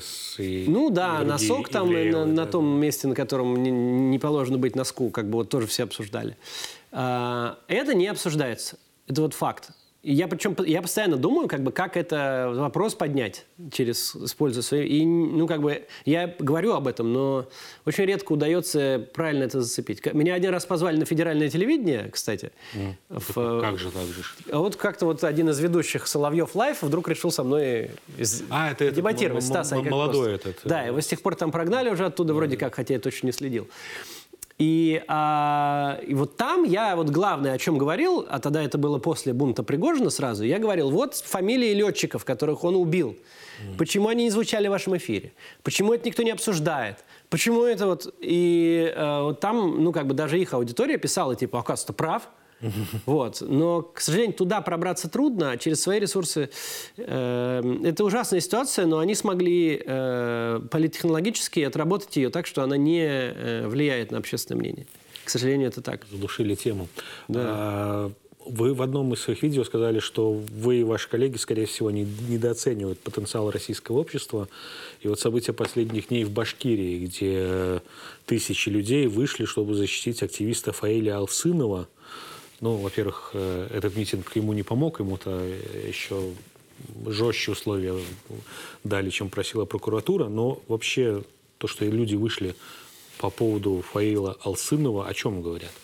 носок там на том месте, на котором не положено быть носку, как бы вот тоже все обсуждали. Это не обсуждается. Это вот факт. Я постоянно думаю, как это вопрос поднять используя свои... И, я говорю об этом, но очень редко удается правильно это зацепить. Меня один раз позвали на федеральное телевидение, кстати. Как же так же? А вот как-то вот один из ведущих Соловьев Лайф вдруг решил со мной дебатировать. Стас молодой этот. Да, его с тех пор там прогнали уже оттуда, вроде как, хотя я точно не следил. И вот там я главное, о чем говорил, а тогда это было после бунта Пригожина сразу, я говорил, вот фамилии летчиков, которых он убил. Почему они не звучали в вашем эфире? Почему это никто не обсуждает? Почему это вот... И вот там, даже их аудитория писала, оказывается, ты прав. Вот. Но, к сожалению, туда пробраться трудно, а через свои ресурсы... это ужасная ситуация, но они смогли политтехнологически отработать ее так, что она не влияет на общественное мнение. К сожалению, это так. Задушили тему. Да. Вы в одном из своих видео сказали, что вы и ваши коллеги, скорее всего, недооценивают потенциал российского общества. И вот события последних дней в Башкирии, где тысячи людей вышли, чтобы защитить активиста Фаиля Алсынова. Во-первых, этот митинг ему не помог, ему-то еще жестче условия дали, чем просила прокуратура. Но вообще то, что люди вышли по поводу Фаиля Алсынова, о чем говорят?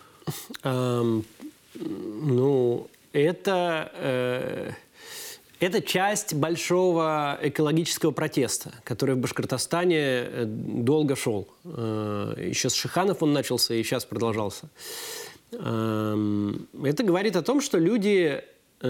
Это часть большого экологического протеста, который в Башкортостане долго шел. Еще с Шиханов он начался и сейчас продолжался. Это говорит о том, что люди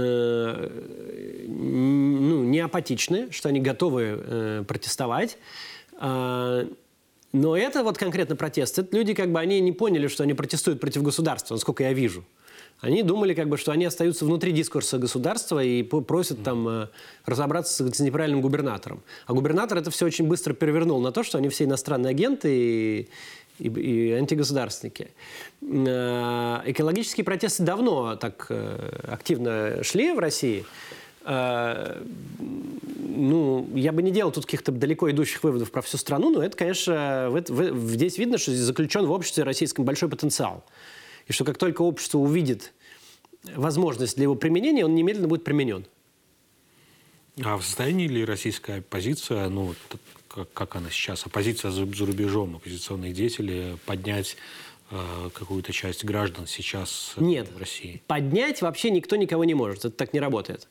не апатичны, что они готовы протестовать. Но это конкретно протест. Это люди они не поняли, что они протестуют против государства, насколько я вижу. Они думали, что они остаются внутри дискурса государства и просят там разобраться с неправильным губернатором. А губернатор это все очень быстро перевернул на то, что они все иностранные агенты и антигосударственники. Экологические протесты давно так активно шли в России. Я бы не делал тут каких-то далеко идущих выводов про всю страну, но это, конечно, здесь видно, что здесь заключен в обществе российском большой потенциал. И что как только общество увидит возможность для его применения, он немедленно будет применен. А в состоянии ли российская оппозиция, как она сейчас, оппозиция за рубежом, оппозиционные деятели, поднять какую-то часть граждан сейчас в России? Нет, поднять вообще никто никого не может. Это так не работает.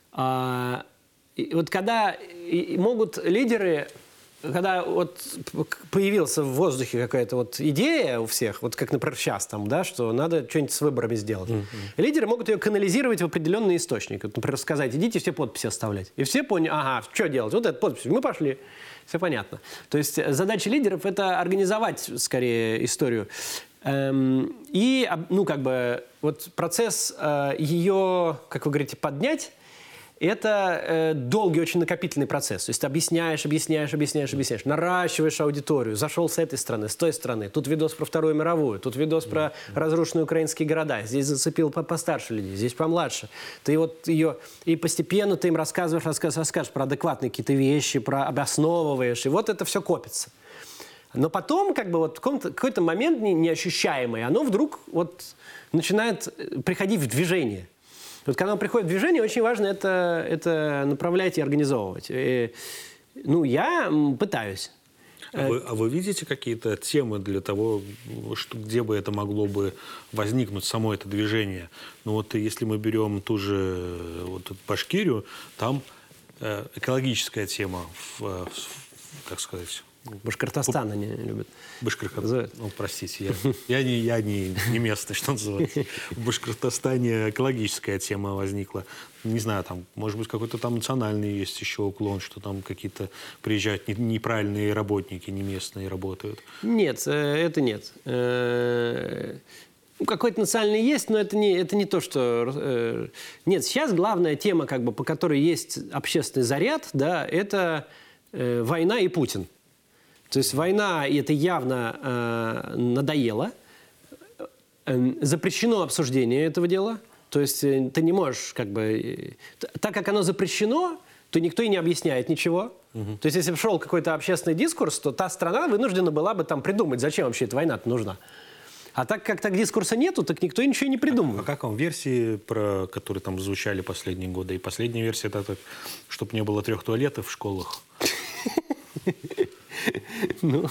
Вот когда могут лидеры... Когда появился в воздухе какая-то идея у всех, как, например, сейчас что надо что-нибудь с выборами сделать. Лидеры могут ее канализировать в определенный источник. Например, сказать, идите все подписи оставлять. И все поняли, что делать? Вот эту подпись, мы пошли. Все понятно. То есть задача лидеров – это организовать, скорее, историю. И, ну, как бы, вот процесс ее, как вы говорите, поднять, это долгий, очень накопительный процесс. То есть ты объясняешь, наращиваешь аудиторию. Зашел с этой стороны, с той стороны. Тут видос про Вторую мировую, тут видос про разрушенные украинские города. Здесь зацепил постарше людей, здесь помладше. Ты вот ее... И постепенно ты им рассказываешь про адекватные какие-то вещи, про обосновываешь. И вот это все копится. Но потом, как бы, вот в какой-то момент неощущаемый, оно вдруг вот начинает приходить в движение. Вот когда он приходит в движение, очень важно это направлять и организовывать. Ну, я пытаюсь. А вы видите какие-то темы для того, где бы это могло бы возникнуть, само это движение? Ну вот если мы берем ту же вот Башкирию, там экологическая тема, как сказать... Башкортостан они любят. Башкортостан. Ну, простите, я не местный, что называется. В Башкортостане экологическая тема возникла. Не знаю, там, может быть, какой-то там национальный есть еще уклон, что там какие-то приезжают неправильные работники, не местные работают. Нет, это нет. Какой-то национальный есть, но это не то, что... Нет, сейчас главная тема, как бы, по которой есть общественный заряд, да, это война и Путин. То есть война, и это явно надоело. Запрещено обсуждение этого дела. То есть ты не можешь, как бы... Так как оно запрещено, то никто и не объясняет ничего. То есть если бы шел какой-то общественный дискурс, то та страна вынуждена была бы там придумать, зачем вообще эта война нужна. А так как дискурса нету, так никто ничего и не придумывает. А как вам версии, которые там звучали последние годы? И последняя версия, это чтобы не было 3 туалетов в школах. Ну,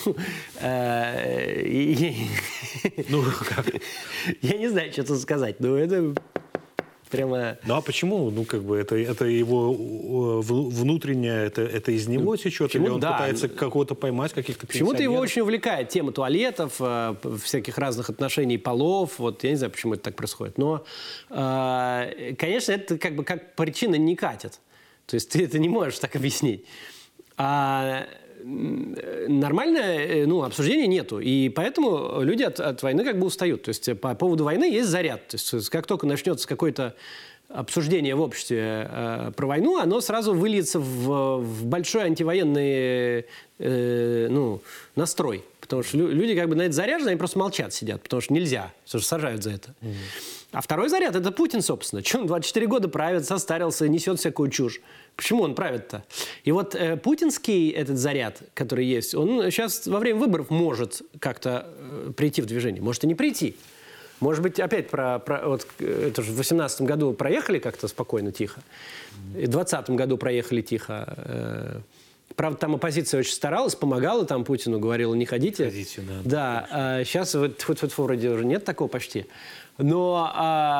как? Я не знаю, что тут сказать. Ну, это прямо... Ну, а почему? Ну, как бы, это его внутреннее, это из него течет? Или он пытается кого-то поймать, каких-то пенсионеров? Почему-то его очень увлекает тема туалетов, всяких разных отношений полов. Вот, я не знаю, почему это так происходит. Но, конечно, это как бы как причина не катит. То есть ты это не можешь так объяснить. Нормальное обсуждения нету. И поэтому люди от войны как бы устают. То есть по поводу войны есть заряд. То есть как только начнется какое-то обсуждение в обществе про войну, оно сразу выльется в большой антивоенный настрой. Потому что люди как бы на это заряжены, они просто молчат, сидят. Потому что нельзя, потому что сажают за это. А второй заряд – это Путин, собственно. Че он 24 года правит, состарился, несет всякую чушь. Почему он правит-то? И вот путинский этот заряд, который есть, он сейчас во время выборов может как-то прийти в движение. Может и не прийти. Может быть, опять вот, это же в 2018 году проехали как-то спокойно, тихо. И в 2020 году проехали тихо. Правда, там оппозиция очень старалась, помогала там Путину, говорила, не ходите. Ходите, да. Да, сейчас вот вроде уже нет такого почти. Но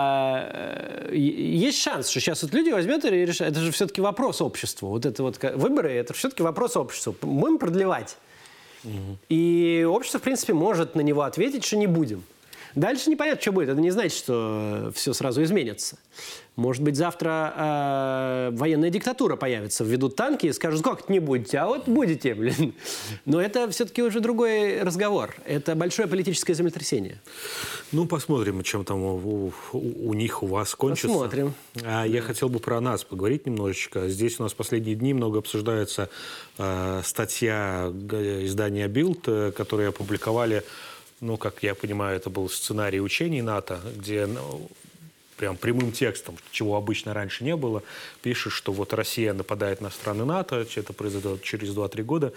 есть шанс, что сейчас вот люди возьмут и решат. Это же все-таки вопрос обществу. Вот это вот выборы, это все-таки вопрос обществу. Будем продлевать. И общество, в принципе, может на него ответить, что не будем. Дальше непонятно, что будет. Это не значит, что все сразу изменится. Может быть, завтра военная диктатура появится, введут танки и скажут, как это не будете, а вот будете, блин. Но это все-таки уже другой разговор. Это большое политическое землетрясение. Ну, посмотрим, чем там у них, у вас кончится. Посмотрим. Я хотел бы про нас поговорить немножечко. Здесь у нас последние дни много обсуждается статья издания Bild, которые опубликовали, ну, как я понимаю, это был сценарий учений НАТО, где прям прямым текстом, чего обычно раньше не было, пишет, что вот Россия нападает на страны НАТО, это произойдет через 2-3 года.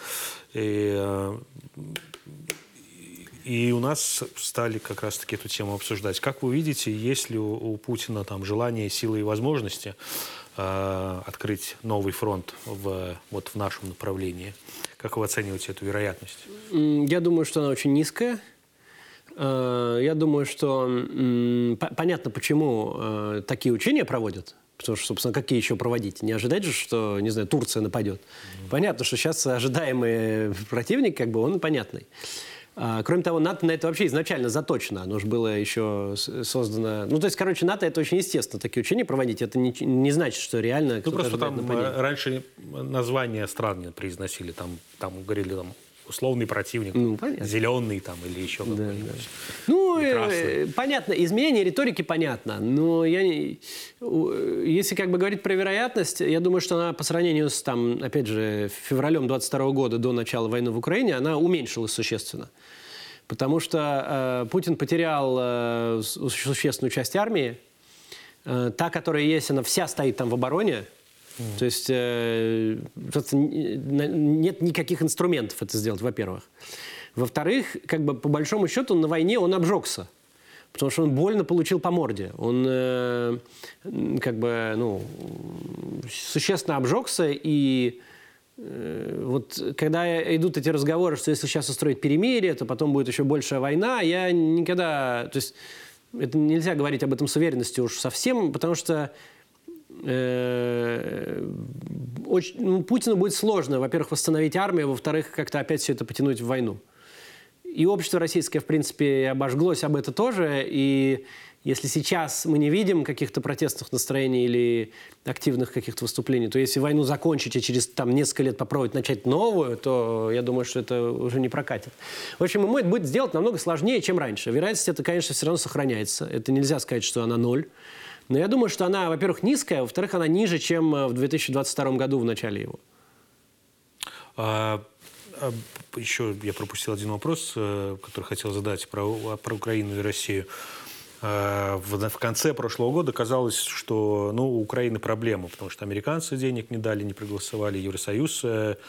И у нас стали как раз-таки эту тему обсуждать. Как вы видите, есть ли у Путина там желание, силы и возможности открыть новый фронт в нашем направлении? Как вы оцениваете эту вероятность? Я думаю, что она очень низкая. Я думаю, что понятно, почему такие учения проводят. Потому что, собственно, какие еще проводить? Не ожидать же, что, не знаю, Турция нападет. Понятно, что сейчас ожидаемый противник, как бы, он понятный. Кроме того, НАТО на это вообще изначально заточено. Оно же было еще создано... Ну, то есть, короче, НАТО это очень естественно. Такие учения проводить, это не значит, что реально... Ну, просто там раньше названия стран произносили. Там говорили, там, условный противник, зеленый там или еще какой-нибудь. Да. Ну, понятно, изменение риторики понятно, но если как бы говорить про вероятность, я думаю, что она по сравнению с, там, опять же, февралем 22 года до начала войны в Украине, она уменьшилась существенно. Потому что Путин потерял существенную часть армии. Та, которая есть, она вся стоит там в обороне. То есть нет никаких инструментов это сделать, во-первых. Во-вторых, как бы по большому счету на войне он обжегся. Потому что он больно получил по морде. Он как бы, ну, существенно обжегся. И вот когда идут эти разговоры, что если сейчас устроить перемирие, то потом будет еще большая война, я никогда... То есть это нельзя говорить об этом с уверенностью уж совсем, потому что Путину будет сложно, во-первых, восстановить армию, во-вторых, как-то опять все это потянуть в войну. И общество российское, в принципе, обожглось об это тоже. И если сейчас мы не видим каких-то протестных настроений или активных каких-то выступлений, то если войну закончить и через там, несколько лет попробовать начать новую, то я думаю, что это уже не прокатит. В общем, ему это будет сделать намного сложнее, чем раньше. Вероятность это, конечно, все равно сохраняется. Это нельзя сказать, что она 0. Но я думаю, что она, во-первых, низкая, а во-вторых, она ниже, чем в 2022 году в начале его. Еще я пропустил один вопрос, который хотел задать про Украину и Россию. В конце прошлого года казалось, что у Украины проблема, потому что американцы денег не дали, не проголосовали, Евросоюз,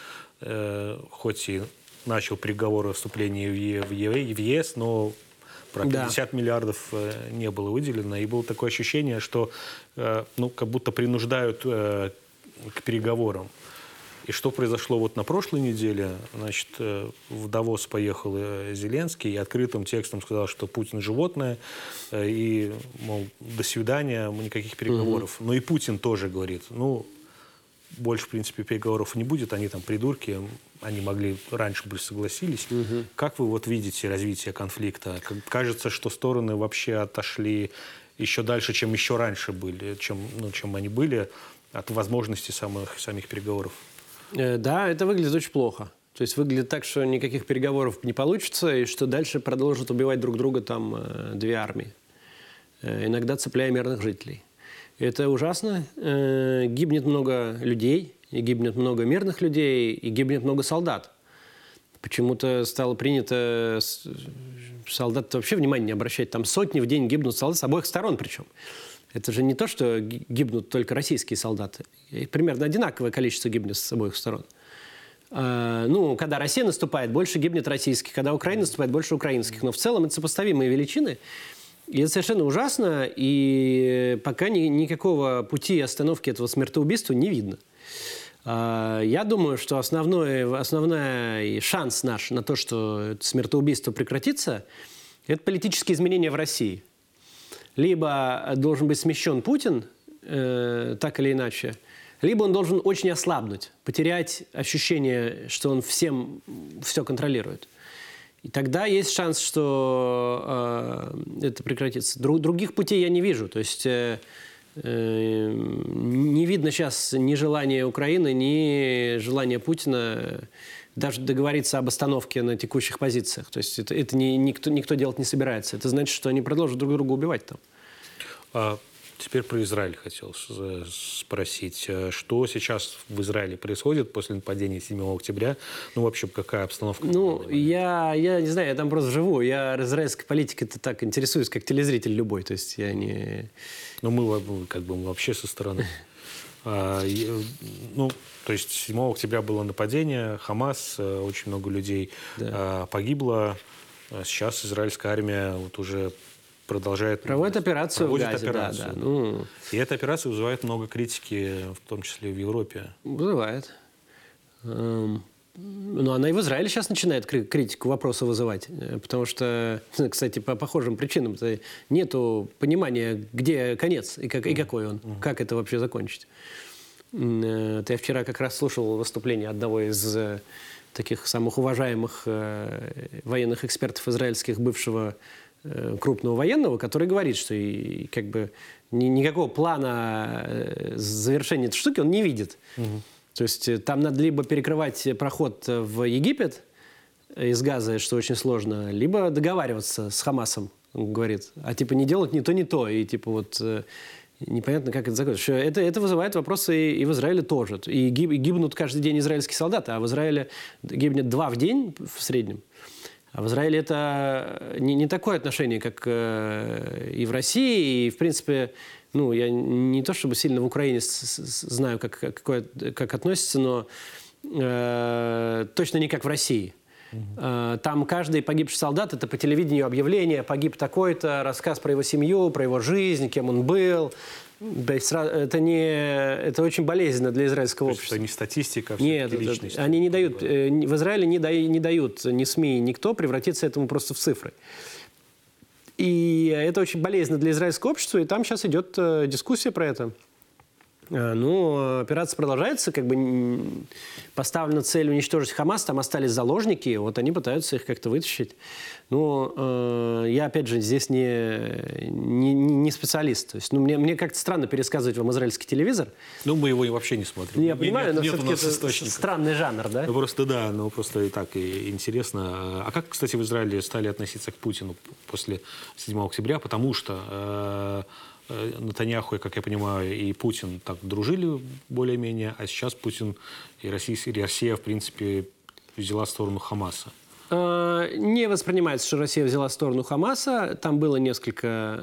хоть и начал переговоры о вступлении в ЕС, но про 50 миллиардов не было выделено. И было такое ощущение, что как будто принуждают к переговорам. И что произошло вот на прошлой неделе? Значит, в Давос поехал Зеленский и открытым текстом сказал, что Путин животное, и, мол, до свидания, никаких переговоров. Но и Путин тоже говорит, больше, в принципе, переговоров не будет, они там придурки, они могли, раньше бы согласились. Как вы вот видите развитие конфликта? Кажется, что стороны вообще отошли еще дальше, чем еще раньше были, чем они были, от возможности самих переговоров. Да, это выглядит очень плохо. То есть выглядит так, что никаких переговоров не получится, и что дальше продолжат убивать друг друга там две армии, иногда цепляя мирных жителей. Это ужасно. Гибнет много людей, и гибнет много мирных людей, и гибнет много солдат. Почему-то стало принято солдат вообще внимания не обращать. Там сотни в день гибнут солдаты с обоих сторон причем. Это же не то, что гибнут только российские солдаты. Примерно одинаковое количество гибнет с обоих сторон. Когда Россия наступает, больше гибнет российских. Когда Украина наступает, больше украинских. Но в целом это сопоставимые величины. И это совершенно ужасно. И пока никакого пути остановки этого смертоубийства не видно. Я думаю, что основной шанс наш на то, что это смертоубийство прекратится, это политические изменения в России. Либо должен быть смещен Путин, так или иначе, либо он должен очень ослабнуть, потерять ощущение, что он всем все контролирует. И тогда есть шанс, что это прекратится. Других путей я не вижу. То есть не видно сейчас ни желания Украины, ни желания Путина даже договориться об остановке на текущих позициях. То есть это никто делать не собирается. Это значит, что они продолжат друг друга убивать там. Теперь про Израиль хотел спросить. Что сейчас в Израиле происходит после нападения 7 октября? Вообще, какая обстановка? Я не знаю, я там просто живу. Я израильской политикой-то так интересуюсь, как телезритель любой. То есть я не... Мы вообще со стороны... То есть 7 октября было нападение, Хамас, очень много людей погибло. Сейчас израильская армия уже проводит операцию в Газе. Да. И эта операция вызывает много критики, в том числе в Европе. Вызывает. Она и в Израиле сейчас начинает критику вопроса вызывать. Потому что, кстати, по похожим причинам нету понимания, где конец и какой он, как это вообще закончить. Я вчера как раз слушал выступление одного из таких самых уважаемых военных экспертов израильских, бывшего крупного военного, который говорит, что никакого плана завершения этой штуки он не видит. То есть там надо либо перекрывать проход в Египет, из Газы, что очень сложно, либо договариваться с Хамасом, он говорит, а типа не делать ни то, и типа вот непонятно, как это закончится. Это вызывает вопросы и в Израиле тоже. И гибнут каждый день израильские солдаты, а в Израиле гибнет 2 в день в среднем. А в Израиле это не такое отношение, как и в России, и в принципе, ну, я не то чтобы сильно в Украине знаю, как относятся, но точно не как в России. Там каждый погибший солдат, это по телевидению объявление, погиб такой-то, рассказ про его семью, про его жизнь, кем он был. Это очень болезненно для израильского общества. Это не статистика, а нет, личность. Они не дают, в Израиле не дают ни СМИ, никто превратиться этому просто в цифры. И это очень болезненно для израильского общества, и там сейчас идет дискуссия про это. Ну, операция продолжается, как бы поставлена цель уничтожить Хамас, там остались заложники, вот они пытаются их как-то вытащить. Ну, я, опять же, здесь не специалист. То есть, ну, мне как-то странно пересказывать вам израильский телевизор. Ну, мы его вообще не смотрим. Я понимаю, но нет все-таки это странный жанр, да? Ну, просто, да, ну, просто и так и интересно. А как, кстати, в Израиле стали относиться к Путину после 7 октября? Потому что Нетаньяху, как я понимаю, и Путин так дружили более-менее, а сейчас Путин и Россия, в принципе, взяла сторону Хамаса. Не воспринимается, что Россия взяла сторону Хамаса. Там было несколько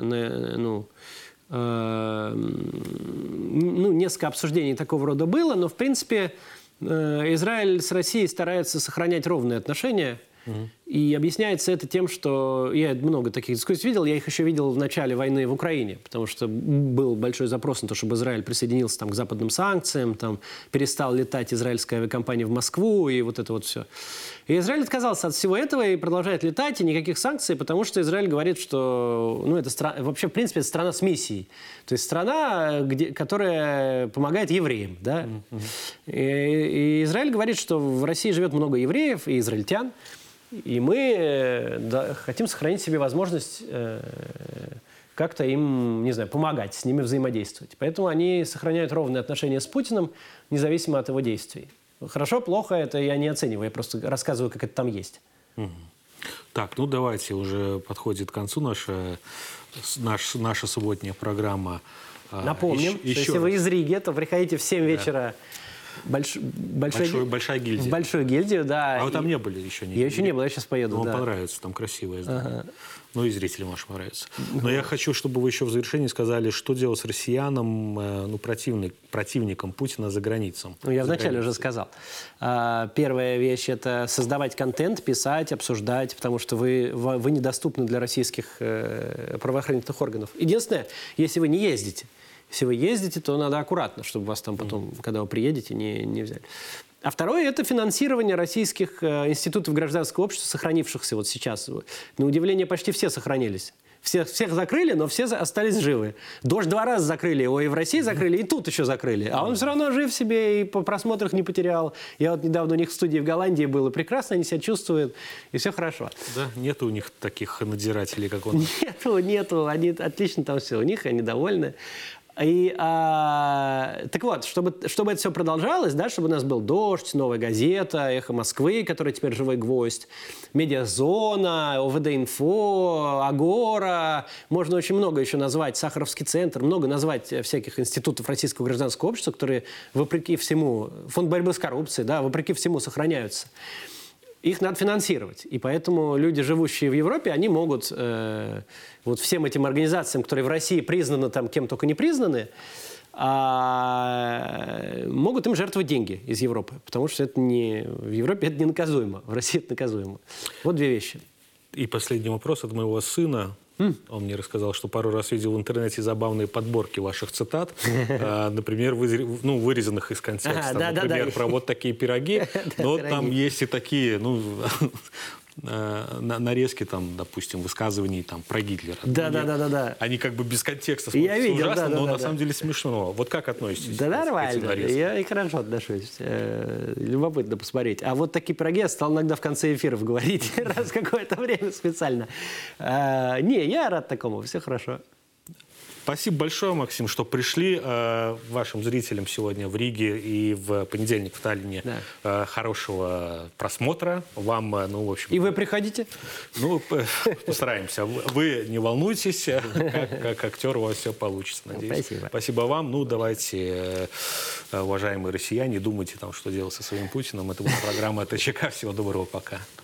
обсуждений такого рода было, но, в принципе, Израиль с Россией старается сохранять ровные отношения. И объясняется это тем, что я много таких дискуссий видел, я их еще видел в начале войны в Украине, потому что был большой запрос на то, чтобы Израиль присоединился там, к западным санкциям, там, перестал летать израильская авиакомпания в Москву и вот это вот все. И Израиль отказался от всего этого и продолжает летать, и никаких санкций, потому что Израиль говорит, что вообще, в принципе, это страна с миссией. То есть страна, которая помогает евреям. Да? И Израиль говорит, что в России живет много евреев и израильтян, и мы хотим сохранить себе возможность как-то им, не знаю, помогать, с ними взаимодействовать. Поэтому они сохраняют ровные отношения с Путиным, независимо от его действий. Хорошо, плохо, это я не оцениваю, я просто рассказываю, как это там есть. Так, ну давайте, уже подходит к концу наша субботняя программа. Напомним, что если вы из Риги, то приходите в 7 вечера. Большая гильдия. В большую гильдию, да. А вы там не были еще? Я еще не был, я сейчас поеду. Вам да. понравится, там красивое здание. Ну и зрителям вашим понравится. Но я хочу, чтобы вы еще в завершении сказали, что делать с россияном, противником Путина за границей. Ну, я вначале уже сказал. Первая вещь – это создавать контент, писать, обсуждать, потому что вы недоступны для российских правоохранительных органов. Единственное, если вы не ездите. Если вы ездите, то надо аккуратно, чтобы вас там потом, когда вы приедете, не взяли. А второе – это финансирование российских институтов гражданского общества, сохранившихся вот сейчас. На удивление, почти все сохранились. Всех закрыли, но все остались живы. «Дождь» 2 раза закрыли, его и в России закрыли, и тут еще закрыли. А он все равно жив себе и по просмотрах не потерял. Я вот недавно у них в студии в Голландии был, и прекрасно они себя чувствуют, и все хорошо. Да, нет у них таких надзирателей, как он. Нету, они отлично там все, у них они довольны. Так вот, чтобы это все продолжалось, да, чтобы у нас был «Дождь», «Новая газета», «Эхо Москвы», которая теперь «Живой гвоздь», «Медиазона», ОВД-инфо, «Агора», можно очень много еще назвать, «Сахаровский центр», много назвать всяких институтов российского гражданского общества, которые, вопреки всему, фонд борьбы с коррупцией, да, вопреки всему сохраняются. Их надо финансировать. И поэтому люди, живущие в Европе, они могут вот всем этим организациям, которые в России признаны там кем только не признаны, могут им жертвовать деньги из Европы. Потому что в Европе это не наказуемо, в России это наказуемо. Вот 2 вещи. И последний вопрос от моего сына. Он мне рассказал, что пару раз видел в интернете забавные подборки ваших цитат, например, вырезанных из контекста. Например, про вот такие пироги. Но там есть и такие, нарезки, там, допустим, высказываний там, про Гитлера. Да. Они как бы без контекста смотрятся ужасно, но на самом деле смешно. Вот как относитесь? Да нормально, я и хорошо отношусь. Любопытно посмотреть. А вот такие пироги я стал иногда в конце эфиров говорить, раз какое-то время специально. Не, я рад такому, все хорошо. Спасибо большое, Максим, что пришли. Вашим зрителям сегодня в Риге и в понедельник в Таллине хорошего просмотра. Вам, ну, в общем... И вы приходите? Ну, постараемся. Вы не волнуйтесь, как актер у вас все получится, надеюсь. Спасибо. Спасибо вам. Ну, давайте, уважаемые россияне, думайте, там, что делать со своим Путиным. Это была программа ТЧК. Всего доброго, пока.